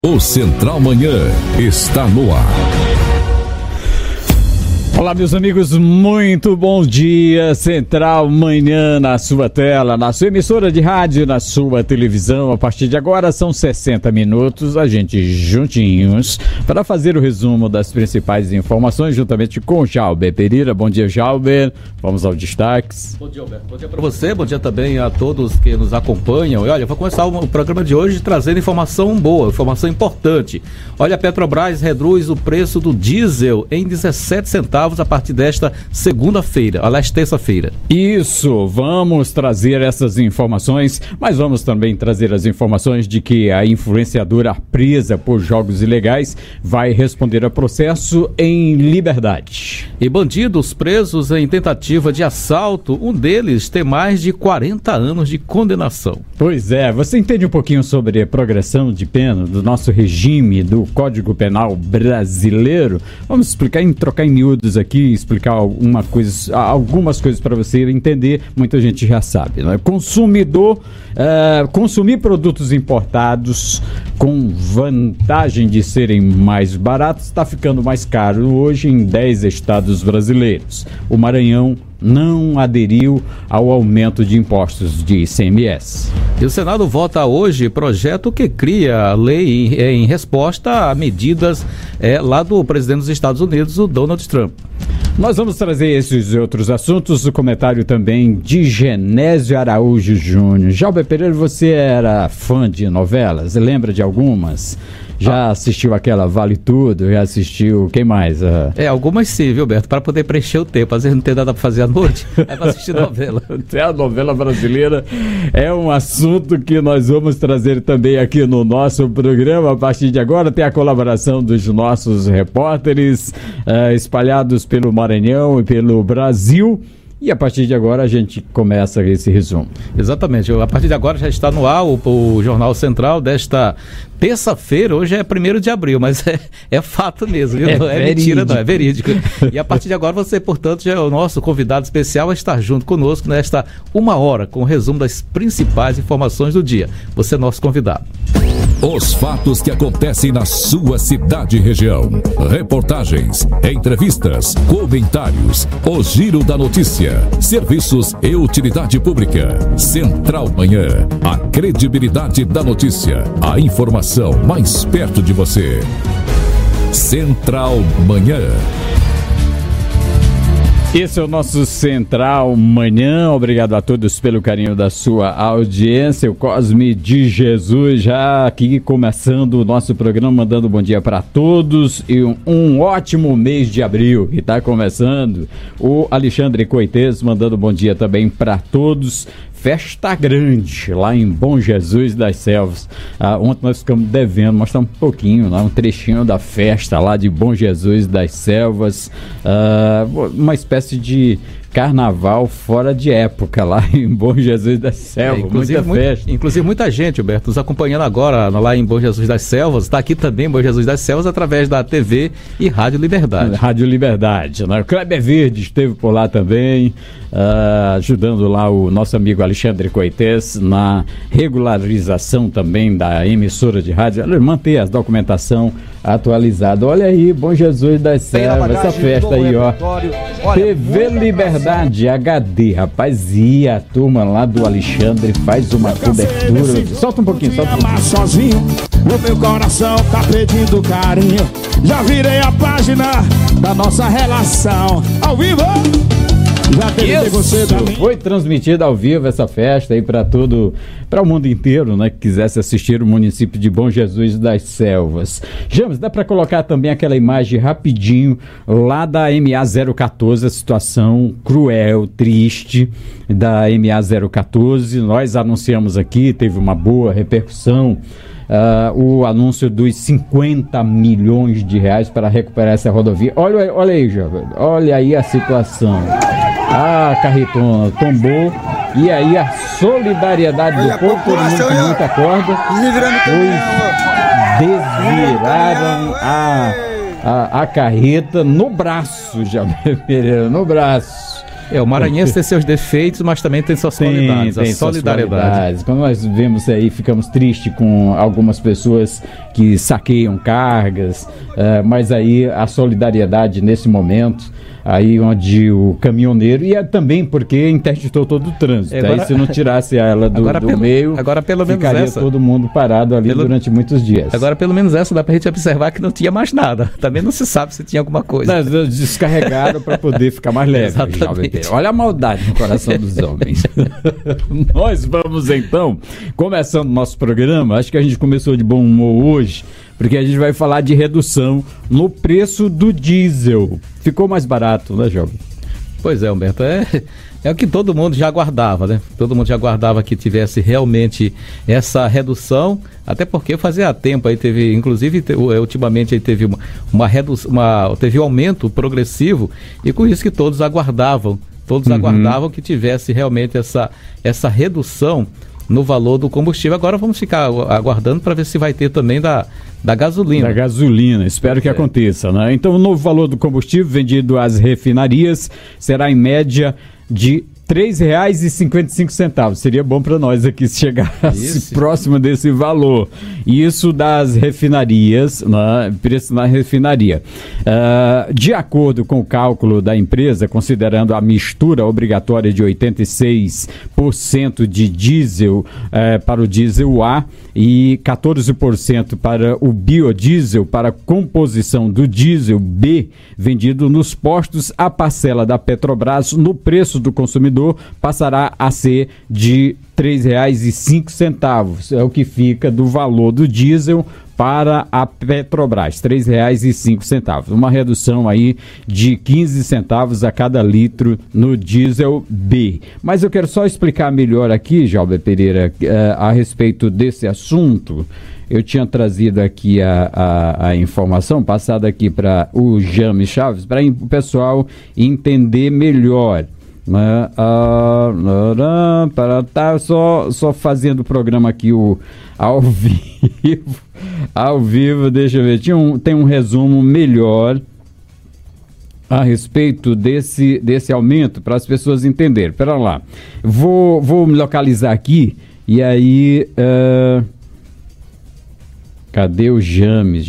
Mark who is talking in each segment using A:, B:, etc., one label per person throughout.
A: O Central Manhã está no ar.
B: Olá, meus amigos, muito bom dia. Central Manhã na sua tela, na sua emissora de rádio, na sua televisão. A partir de agora são 60 minutos, a gente juntinhos, para fazer o resumo das principais informações, juntamente com o Jalber Pereira. Bom dia, Jalber. Vamos aos destaques.
C: Bom dia, Alberto. Bom dia para você, bom dia também a todos que nos acompanham. E olha, eu vou começar o programa de hoje trazendo informação boa, informação importante. Olha, a Petrobras reduz o preço do diesel em 17 centavos a partir desta segunda-feira, aliás, terça-feira.
B: Isso, vamos trazer essas informações, mas vamos também trazer as informações de que a influenciadora presa por jogos ilegais vai responder a processo em liberdade.
C: E bandidos presos em tentativa de assalto, um deles tem mais de 40 anos de condenação.
B: Pois é, você entende um pouquinho sobre a progressão de pena do nosso regime, do Código Penal brasileiro? Vamos explicar, trocar em miúdos aqui, explicar algumas coisas para você entender. Muita gente já sabe, né? Consumir produtos importados com vantagem de serem mais baratos está ficando mais caro hoje em 10 estados brasileiros. O Maranhão não aderiu ao aumento de impostos de ICMS.
C: E o Senado vota hoje projeto que cria a lei em resposta a medidas lá do presidente dos Estados Unidos, o Donald Trump.
B: Nós vamos trazer esses e outros assuntos, o comentário também de Genésio Araújo Júnior. Jalber Pereira, você era fã de novelas? Lembra de algumas? Já assistiu aquela Vale Tudo? Já assistiu, quem mais?
C: Algumas sim, viu, Beto? Para poder preencher o tempo. Às vezes não tem nada para fazer à noite, é para assistir novela.
B: Até a novela brasileira é um assunto que nós vamos trazer também aqui no nosso programa. A partir de agora tem a colaboração dos nossos repórteres espalhados pelo Maranhão e pelo Brasil. E a partir de agora a gente começa esse resumo.
C: Exatamente. A partir de agora já está no ar o Jornal Central desta terça-feira. Hoje é 1º de abril, mas é fato mesmo, viu? Não é mentira, não, é verídico. E a partir de agora você, portanto, já é o nosso convidado especial a estar junto conosco nesta 1 hora com o resumo das principais informações do dia. Você é nosso convidado.
A: Os fatos que acontecem na sua cidade e região. Reportagens, entrevistas, comentários, o giro da notícia, serviços e utilidade pública. Central Manhã, a credibilidade da notícia, a informação mais perto de você. Central Manhã.
B: Esse é o nosso Central Manhã. Obrigado a todos pelo carinho da sua audiência. O Cosme de Jesus já aqui começando o nosso programa, mandando bom dia para todos e um ótimo mês de abril que está começando. O Alexandre Coitês mandando bom dia também para todos. Festa grande lá em Bom Jesus das Selvas. Ontem nós ficamos devendo mostrar um pouquinho, um trechinho da festa lá de Bom Jesus das Selvas. Uma espécie de carnaval fora de época lá em Bom Jesus das Selvas, muita festa.
C: Inclusive muita gente, Alberto, nos acompanhando agora lá em Bom Jesus das Selvas, está aqui também em Bom Jesus das Selvas através da TV e Rádio Liberdade.
B: Rádio Liberdade, né? O Kleber Verde esteve por lá também, ajudando lá o nosso amigo Alexandre Coitês na regularização também da emissora de rádio, manter a documentação atualizada. Olha aí, Bom Jesus das Selvas, essa festa aí, ó. TV Liberdade HD, rapaz, e a turma lá do Alexandre faz uma cobertura. Solta um pouquinho,
D: sozinho, o meu coração tá pedindo carinho. Já virei a página da nossa relação. Ao vivo!
B: Foi transmitida ao vivo essa festa aí para o mundo inteiro, né, que quisesse assistir o município de Bom Jesus das Selvas. James, dá para colocar também aquela imagem rapidinho lá da MA-014, a situação cruel, triste da MA-014. Nós anunciamos aqui, teve uma boa repercussão. O anúncio dos 50 milhões de reais para recuperar essa rodovia. Olha aí, jovem. Olha aí a situação. A carretona tombou. E aí a solidariedade do povo, todo mundo com muita corda, desviraram a carreta no braço, Jalber Pereira, no braço.
C: O maranhense tem seus defeitos, mas também tem suas qualidades, a solidariedade.
B: Quando nós vemos aí, ficamos tristes com algumas pessoas que saqueiam cargas, mas aí a solidariedade nesse momento, aí onde o caminhoneiro, e também porque interditou todo o trânsito, aí se não tirasse ela do meio,
C: agora pelo menos
B: ficaria todo mundo parado ali durante muitos dias.
C: Agora pelo menos essa dá pra gente observar que não tinha mais nada, também não se sabe se tinha alguma coisa.
B: Não, descarregaram para poder ficar mais leve. Olha a maldade no coração dos homens. Nós vamos então, começando nosso programa, acho que a gente começou de bom humor hoje, porque a gente vai falar de redução no preço do diesel. Ficou mais barato, né, Jovem?
C: Pois é, Humberto, é o que todo mundo já aguardava, né? Todo mundo já aguardava que tivesse realmente essa redução, até porque fazia tempo aí teve, inclusive ultimamente aí teve uma redução, teve um aumento progressivo, e com isso que todos aguardavam que tivesse realmente essa redução no valor do combustível. Agora vamos ficar aguardando para ver se vai ter também da gasolina. Da gasolina, espero que aconteça, né? Então o novo valor do combustível vendido às refinarias será em média de R$ 3,55. Seria bom para nós aqui se chegasse próximo desse valor. Isso das refinarias, né? Preço na refinaria. De acordo com o cálculo da empresa, considerando a mistura obrigatória de 86% de diesel para o diesel A e 14% para o biodiesel, para a composição do diesel B, vendido nos postos, a parcela da Petrobras no preço do consumidor passará a ser de R$ 3,05. É o que fica do valor do diesel para a Petrobras, R$ 3,05. Uma redução aí de 15 centavos a cada litro no diesel B. Mas eu quero só explicar melhor aqui, Jalber Pereira, a respeito desse assunto. Eu tinha trazido aqui a informação passada aqui para o James Chaves, para o pessoal entender melhor. Só fazendo o programa aqui ao vivo, deixa eu ver, tem um resumo melhor a respeito desse aumento para as pessoas entenderem. Pera lá, vou me localizar aqui e aí cadê o James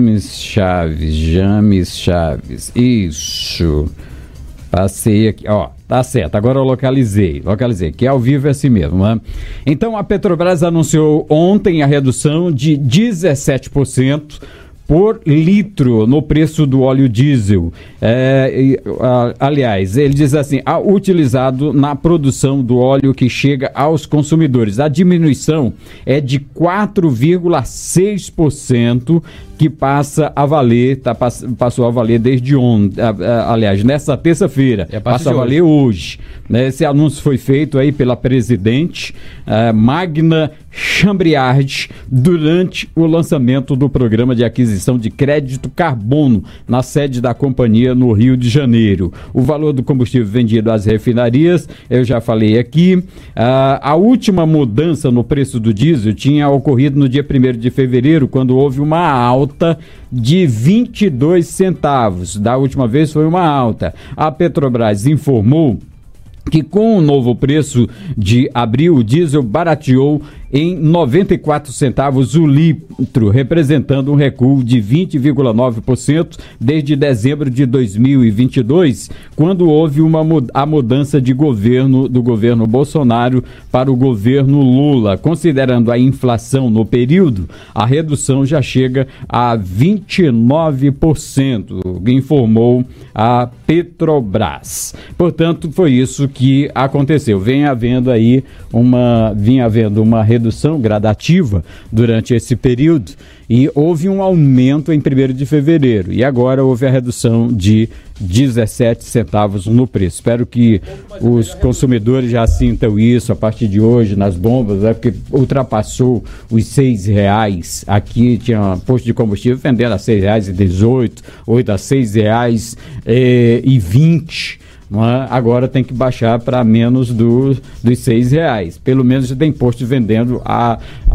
C: Chaves, isso, passei aqui, ó. Tá certo, agora eu localizei, que ao vivo é assim mesmo, né? Então a Petrobras anunciou ontem a redução de 17% por litro no preço do óleo diesel. Aliás, ele diz assim, utilizado na produção do óleo que chega aos consumidores. A diminuição é de 4,6%, que passa a valer, passou a valer desde ontem, aliás, nessa terça-feira, passa a valer hoje. Esse anúncio foi feito aí pela presidente Magna Chambriard durante o lançamento do programa de aquisição de crédito carbono na sede da companhia no Rio de Janeiro. O valor do combustível vendido às refinarias, eu já falei aqui, a última mudança no preço do diesel tinha ocorrido no dia 1º de fevereiro, quando houve uma alta de 22 centavos. Da última vez foi uma alta. A Petrobras informou que com o novo preço de abril, o diesel barateou em 94 centavos o litro, representando um recuo de 20,9% desde dezembro de 2022, quando houve a mudança de governo do governo Bolsonaro para o governo Lula. Considerando a inflação no período, a redução já chega a 29%, informou a Petrobras. Portanto, foi isso que aconteceu. Vinha havendo uma redução gradativa durante esse período e houve um aumento em 1º de fevereiro e agora houve a redução de 17 centavos no preço. Espero que os consumidores já sintam isso a partir de hoje nas bombas, porque ultrapassou os R$6. Aqui tinha posto de combustível vendendo a R$6,18, 8 a R$6,20.
B: não é? Agora tem que baixar para menos dos R$6. Pelo menos já tem posto vendendo a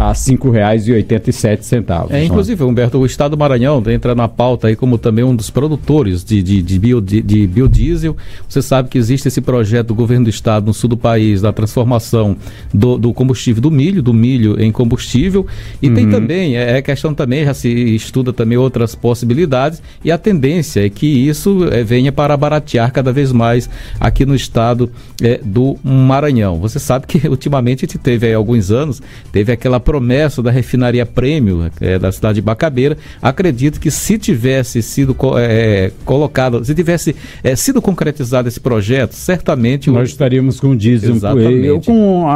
B: R$5,87.
C: Inclusive, Humberto, o estado do Maranhão entra na pauta aí como também um dos produtores de biodiesel. Você sabe que existe esse projeto do governo do estado no sul do país, da transformação do combustível do milho em combustível, e tem também, questão também, já se estuda também outras possibilidades, e a tendência é que isso venha para baratear cada vez mais aqui no estado do Maranhão. Você sabe que ultimamente a gente teve aí alguns anos, teve aquela promessa da refinaria Prêmio da cidade de Bacabeira. Acredito que se tivesse sido colocado, se tivesse sido concretizado esse projeto, certamente
B: nós estaríamos com diesel, com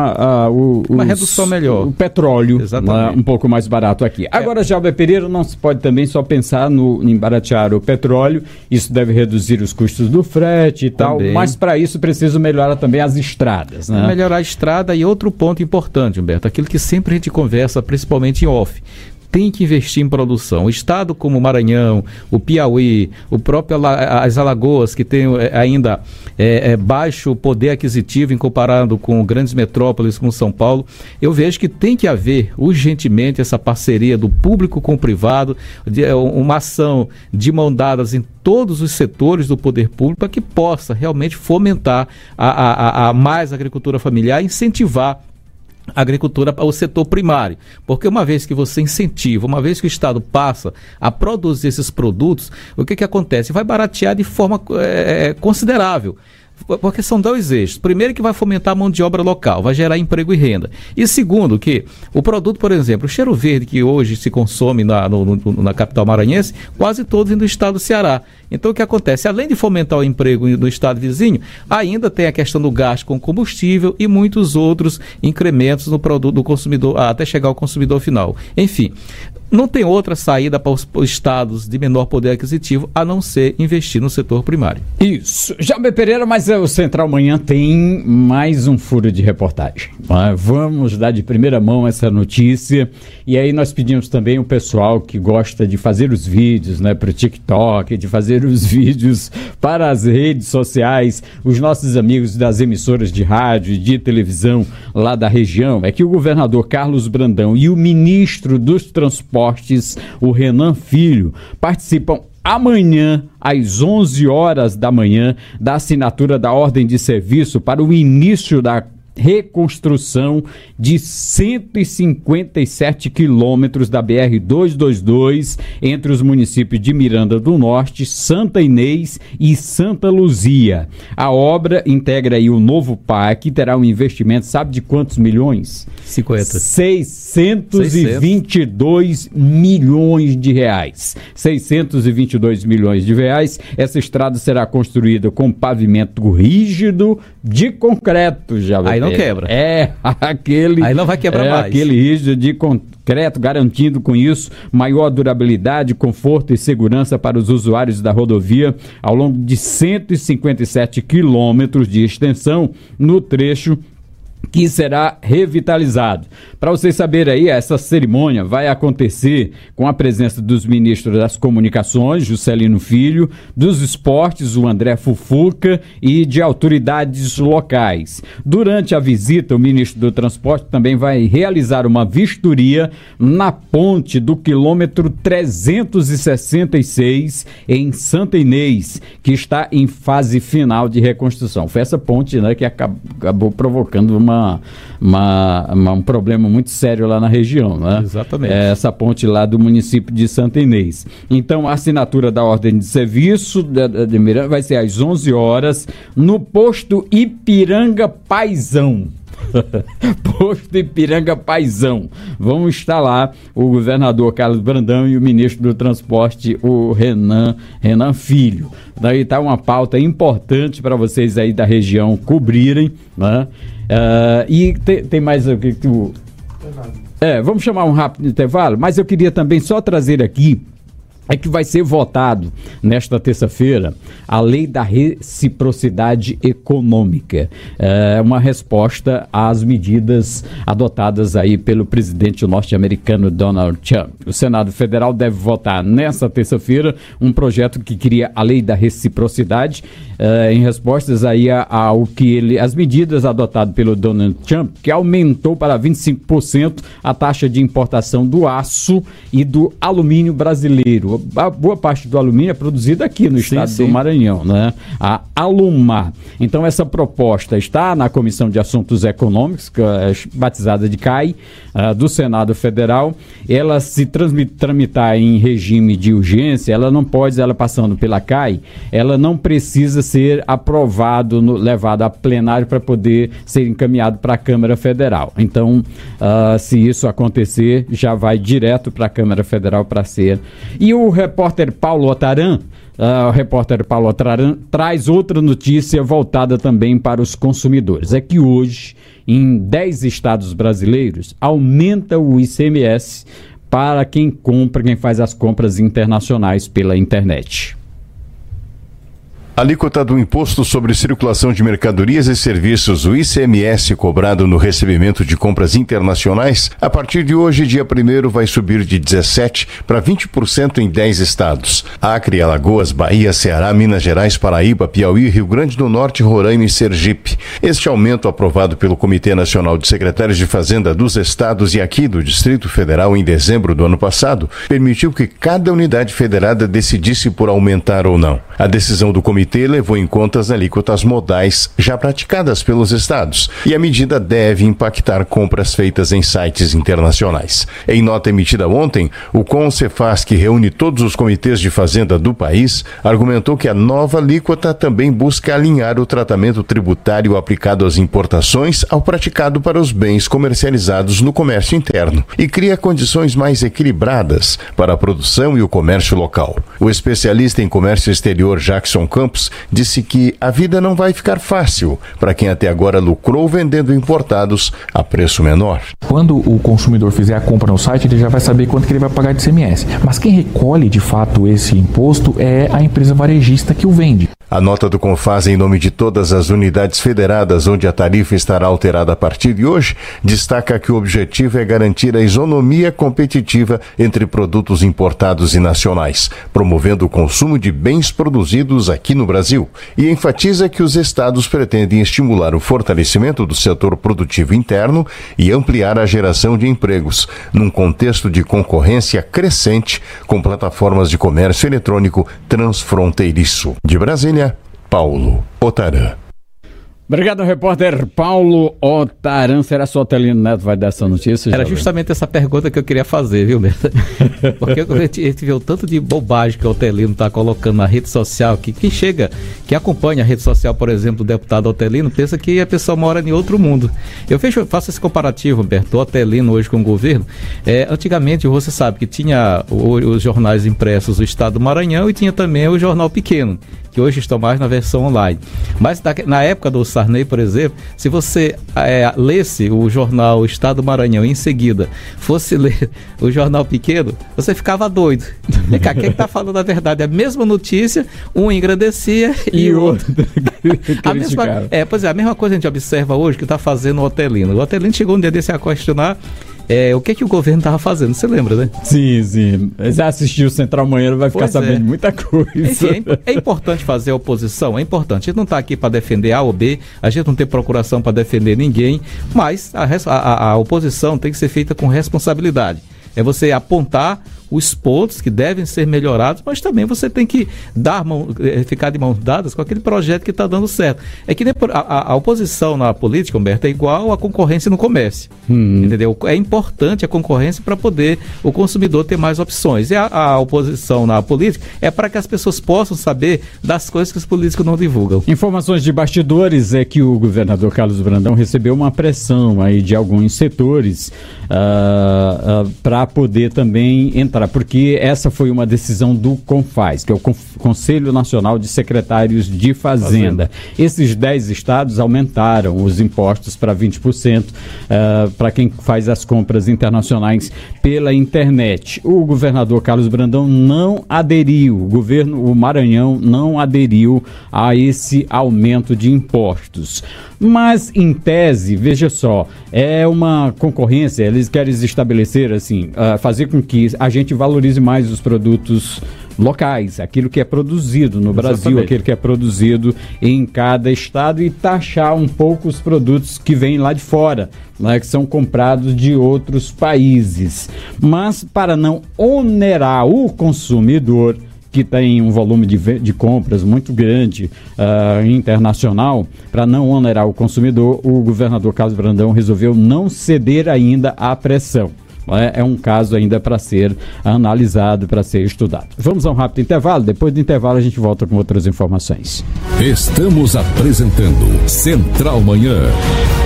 C: uma redução melhor.
B: O petróleo um pouco mais barato aqui. Agora, Jalber Pereira, não se pode também só pensar em baratear o petróleo, isso deve reduzir os custos do frete e tal, mas para isso precisa melhorar também as estradas, né?
C: Melhorar a estrada. E outro ponto importante, Humberto, aquilo que sempre a gente conversa, principalmente em off, tem que investir em produção. O estado como o Maranhão, o Piauí, o próprio as Alagoas, que tem ainda baixo poder aquisitivo em comparado com grandes metrópoles como São Paulo, eu vejo que tem que haver urgentemente essa parceria do público com o privado, uma ação de mão dadas em todos os setores do poder público para que possa realmente fomentar a mais agricultura familiar, incentivar a agricultura para o setor primário, porque uma vez que você incentiva, uma vez que o Estado passa a produzir esses produtos, o que acontece? Vai baratear de forma considerável. Porque são dois eixos. Primeiro, que vai fomentar a mão de obra local, vai gerar emprego e renda. E segundo, que o produto, por exemplo, o cheiro verde que hoje se consome na capital maranhense, quase todo vem do estado do Ceará. Então, o que acontece? Além de fomentar o emprego no estado vizinho, ainda tem a questão do gasto com combustível e muitos outros incrementos no produto do consumidor, até chegar ao consumidor final. Enfim, não tem outra saída para os estados de menor poder aquisitivo a não ser investir no setor primário.
B: Isso. Jalber Pereira, mas o Central Manhã tem mais um furo de reportagem. Vamos dar de primeira mão essa notícia. E aí nós pedimos também o pessoal que gosta de fazer os vídeos, né, para o TikTok, de fazer os vídeos para as redes sociais, os nossos amigos das emissoras de rádio e de televisão lá da região, é que o governador Carlos Brandão e o ministro dos Transportes, o Renan Filho, participam amanhã, às 11 horas da manhã, da assinatura da ordem de serviço para o início da reconstrução de 157 quilômetros da BR-222 entre os municípios de Miranda do Norte, Santa Inês e Santa Luzia. A obra integra aí o novo PAC, terá um investimento, sabe de quantos milhões? 622 milhões de reais. 622 milhões de reais. Essa estrada será construída com pavimento rígido de concreto, já.
C: Aí não quebra.
B: Aí não vai quebrar mais. Aquele rígido de concreto, garantindo com isso maior durabilidade, conforto e segurança para os usuários da rodovia ao longo de 157 quilômetros de extensão no trecho que será revitalizado. Para vocês saberem aí, essa cerimônia vai acontecer com a presença dos ministros das Comunicações, Juscelino Filho, dos Esportes, o André Fufuca, e de autoridades locais. Durante a visita, o ministro do Transporte também vai realizar uma vistoria na ponte do quilômetro 366 em Santa Inês, que está em fase final de reconstrução. Foi essa ponte, né, que acabou provocando um problema muito sério lá na região, né?
C: Exatamente.
B: Essa ponte lá do município de Santa Inês. Então, a assinatura da ordem de serviço de Miranda vai ser às 11 horas no posto Ipiranga Paizão. Posto Ipiranga Paizão. Vão estar lá o governador Carlos Brandão e o ministro do Transporte, o Renan Filho. Daí está uma pauta importante para vocês aí da região cobrirem, né? E tem mais o que vamos chamar um rápido intervalo, mas eu queria também só trazer aqui é que vai ser votado nesta terça-feira a lei da reciprocidade econômica. É uma resposta às medidas adotadas aí pelo presidente norte-americano Donald Trump. O Senado Federal deve votar nesta terça-feira um projeto que cria a lei da reciprocidade em respostas aí ao que as medidas adotadas pelo Donald Trump, que aumentou para 25% a taxa de importação do aço e do alumínio brasileiro. A boa parte do alumínio é produzido aqui no estado do Maranhão, né? A Alumar. Então essa proposta está na Comissão de Assuntos Econômicos, batizada de CAI, do Senado Federal. Ela se tramitar em regime de urgência, ela não pode, ela passando pela CAI, ela não precisa ser aprovado, levado a plenário para poder ser encaminhado para a Câmara Federal. Então, se isso acontecer, já vai direto para a Câmara Federal para ser. E o repórter Paulo Otaran, traz outra notícia voltada também para os consumidores. É que hoje, em 10 estados brasileiros, aumenta o ICMS para quem faz as compras internacionais pela internet.
E: A alíquota do Imposto sobre Circulação de Mercadorias e Serviços, o ICMS, cobrado no recebimento de compras internacionais, a partir de hoje, dia 1º, vai subir de 17% para 20% em 10 estados. Acre, Alagoas, Bahia, Ceará, Minas Gerais, Paraíba, Piauí, Rio Grande do Norte, Roraima e Sergipe. Este aumento, aprovado pelo Comitê Nacional de Secretários de Fazenda dos estados e aqui do Distrito Federal em dezembro do ano passado, permitiu que cada unidade federada decidisse por aumentar ou não. A decisão do comitê levou em conta as alíquotas modais já praticadas pelos estados e a medida deve impactar compras feitas em sites internacionais. Em nota emitida ontem, o CONCEFAS, que reúne todos os comitês de fazenda do país, argumentou que a nova alíquota também busca alinhar o tratamento tributário aplicado às importações ao praticado para os bens comercializados no comércio interno e cria condições mais equilibradas para a produção e o comércio local. O especialista em comércio exterior Jackson Campos disse que a vida não vai ficar fácil para quem até agora lucrou vendendo importados a preço menor.
F: Quando o consumidor fizer a compra no site, ele já vai saber quanto que ele vai pagar de ICMS. Mas quem recolhe de fato esse imposto é a empresa varejista que o vende.
E: A nota do CONFAS, em nome de todas as unidades federadas onde a tarifa estará alterada a partir de hoje, destaca que o objetivo é garantir a isonomia competitiva entre produtos importados e nacionais, promovendo o consumo de bens produzidos aqui no Brasil, e enfatiza que os estados pretendem estimular o fortalecimento do setor produtivo interno e ampliar a geração de empregos, num contexto de concorrência crescente com plataformas de comércio eletrônico transfronteiriço. De Brasília, Paulo Otaran.
B: Obrigado, repórter Paulo Otaran. Será que o Otelino Neto vai dar essa notícia?
C: Era justamente essa pergunta que eu queria fazer, viu, Beto? Porque a gente vê o tanto de bobagem que o Otelino está colocando na rede social, que quem que acompanha a rede social, por exemplo, do deputado Otelino, pensa que a pessoa mora em outro mundo. Eu faço esse comparativo, Humberto, o Otelino hoje com o governo. Antigamente, você sabe que tinha os jornais impressos do Estado do Maranhão e tinha também o Jornal Pequeno, que hoje estão mais na versão online. Mas na época do Sarney, por exemplo, se você lesse o jornal Estado do Maranhão e em seguida fosse ler o Jornal Pequeno, você ficava doido. Quem está falando a verdade? A mesma notícia, um engrandecia e o outro a mesma coisa a gente observa hoje que está fazendo o Otelino. O Otelino chegou um dia desse a questionar o que o governo estava fazendo, você lembra, né?
B: Sim. Já assistiu o Central Manhã, vai ficar sabendo muita coisa.
C: Enfim, é importante fazer a oposição, é importante. A gente não está aqui para defender A ou B, a gente não tem procuração para defender ninguém, mas a oposição tem que ser feita com responsabilidade. É você apontar os pontos que devem ser melhorados, mas também você tem que ficar de mãos dadas com aquele projeto que está dando certo. É que a oposição na política, Humberto, é igual a concorrência no comércio. Entendeu? É importante a concorrência para poder o consumidor ter mais opções. E a oposição na política é para que as pessoas possam saber das coisas que os políticos não divulgam.
B: Informações de bastidores é que o governador Carlos Brandão recebeu uma pressão aí de alguns setores para poder também entrar, porque essa foi uma decisão do CONFAS, que é o Conselho Nacional de Secretários de Fazenda. Esses 10 estados aumentaram os impostos para 20% para quem faz as compras internacionais pela internet. O governador Carlos Brandão não aderiu, o Maranhão não aderiu a esse aumento de impostos. Mas, em tese, veja só, é uma concorrência, eles querem estabelecer, assim, fazer com que a gente valorize mais os produtos locais, aquilo que é produzido no Brasil, aquilo que é produzido em cada estado, e taxar um pouco os produtos que vêm lá de fora, né, que são comprados de outros países. Mas para não onerar o consumidor, que tem um volume de compras muito grande internacional, para não onerar o consumidor, o governador Carlos Brandão resolveu não ceder ainda à pressão. É um caso ainda para ser analisado, para ser estudado. Vamos a um rápido intervalo. Depois do intervalo a gente volta com outras informações.
A: Estamos apresentando Central Manhã.